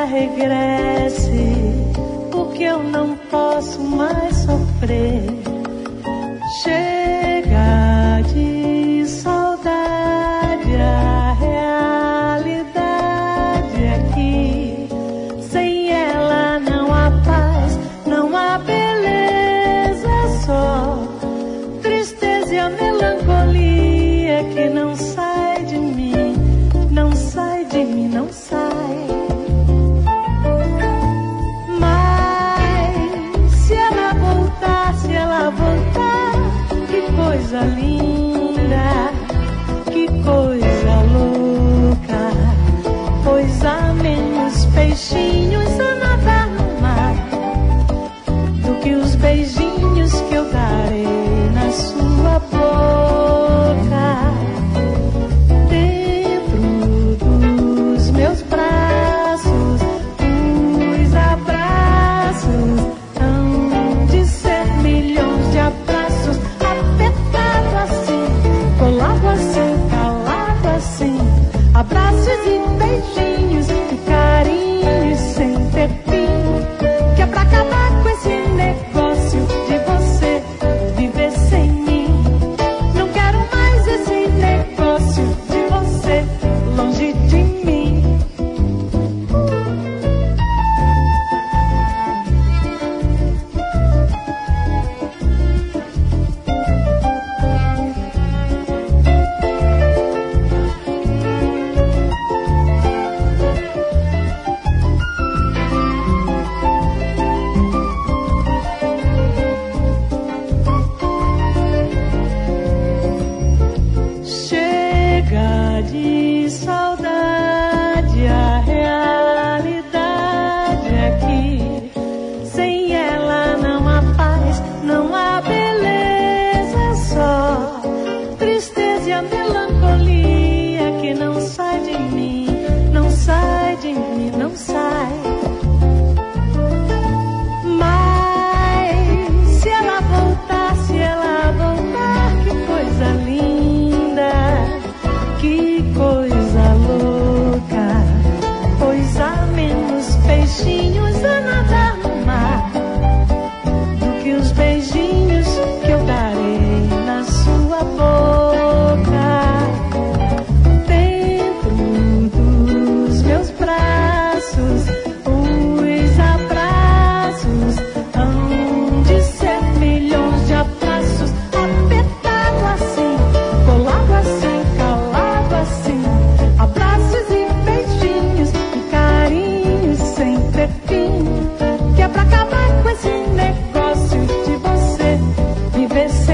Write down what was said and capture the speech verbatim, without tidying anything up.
nada regresse, porque eu não posso mais sofrer. Chega de saudade, a realidade aqui. Sem ela não há paz, não há beleza, só tristeza e a melancolia que não sai de mim, não sai de mim, não sai. Mas se ela voltar, se ela voltar, que coisa linda, que coisa louca, pois há menos peixinhos a nadar no mar do que os beijinhos que eu darei na sua boca. Dentro dos meus braços, os abraços hão de ser milhões de abraços, apertado assim, colado assim, calado assim, abraços e beijinhos e carinhos sem ter fim, que é pra acabar com esse negócio de você viver sem mim. Não quero mais esse negócio de você longe de mim. Chega de saudade, a realidade aqui. Sem ela não há paz, não há beleza, só tristeza e a melancolia que não sai de mim, não sai de mim, não sai. Mas se ela voltar, se ela voltar, que coisa linda, que coisa louca, pois há menos peixinhos a nadar no mar do que os beijinhos que eu darei na sua boca. Dentro dos meus braços, os abraços hão de ser milhões de abraços, apertado assim, colado assim, calado assim, abraços e beijinhos e carinhos sem ter fim, que é pra acabar com esse negócio de você viver sem